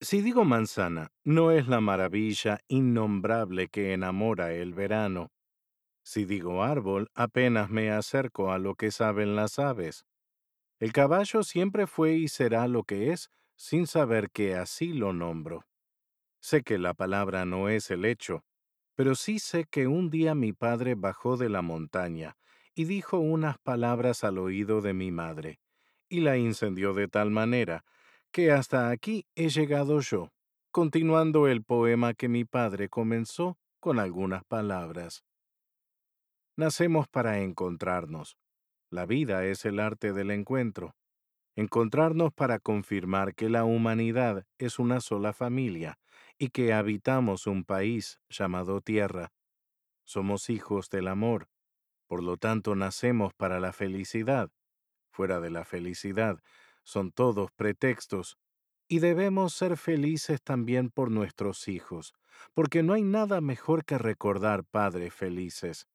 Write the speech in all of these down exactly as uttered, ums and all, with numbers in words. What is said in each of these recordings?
Si digo manzana, no es la maravilla innombrable que enamora el verano. Si digo árbol, apenas me acerco a lo que saben las aves. El caballo siempre fue y será lo que es, sin saber que así lo nombro. Sé que la palabra no es el hecho, pero sí sé que un día mi padre bajó de la montaña y dijo unas palabras al oído de mi madre, y la incendió de tal manera que hasta aquí he llegado yo, continuando el poema que mi padre comenzó con algunas palabras. Nacemos para encontrarnos. La vida es el arte del encuentro. Encontrarnos para confirmar que la humanidad es una sola familia y que habitamos un país llamado Tierra. Somos hijos del amor, por lo tanto nacemos para la felicidad. Fuera de la felicidad, son todos pretextos, y debemos ser felices también por nuestros hijos, porque no hay nada mejor que recordar padres felices.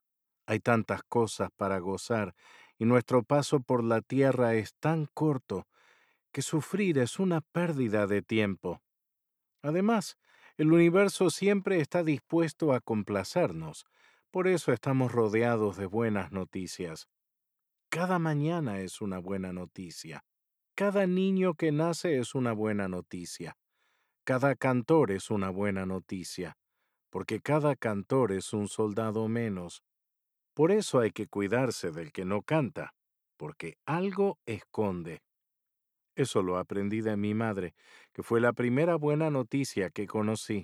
Hay tantas cosas para gozar, y nuestro paso por la tierra es tan corto que sufrir es una pérdida de tiempo. Además, el universo siempre está dispuesto a complacernos, por eso estamos rodeados de buenas noticias. Cada mañana es una buena noticia. Cada niño que nace es una buena noticia. Cada cantor es una buena noticia, porque cada cantor es un soldado menos. Por eso hay que cuidarse del que no canta, porque algo esconde. Eso lo aprendí de mi madre, que fue la primera buena noticia que conocí.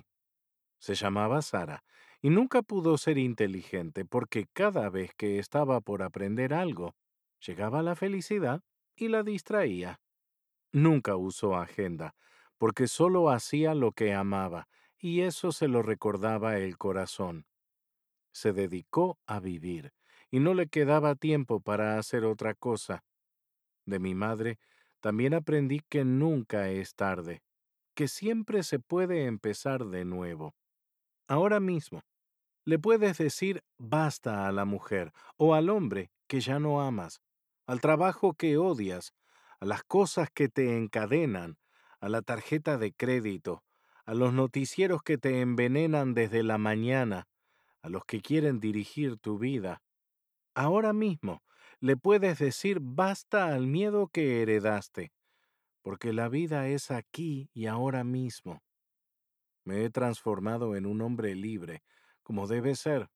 Se llamaba Sara, y nunca pudo ser inteligente porque cada vez que estaba por aprender algo, llegaba la felicidad y la distraía. Nunca usó agenda, porque solo hacía lo que amaba, y eso se lo recordaba el corazón. Se dedicó a vivir, y no le quedaba tiempo para hacer otra cosa. De mi madre también aprendí que nunca es tarde, que siempre se puede empezar de nuevo. Ahora mismo, le puedes decir basta a la mujer o al hombre que ya no amas, al trabajo que odias, a las cosas que te encadenan, a la tarjeta de crédito, a los noticieros que te envenenan desde la mañana, a los que quieren dirigir tu vida. Ahora mismo le puedes decir basta al miedo que heredaste, porque la vida es aquí y ahora mismo. Me he transformado en un hombre libre, como debe ser,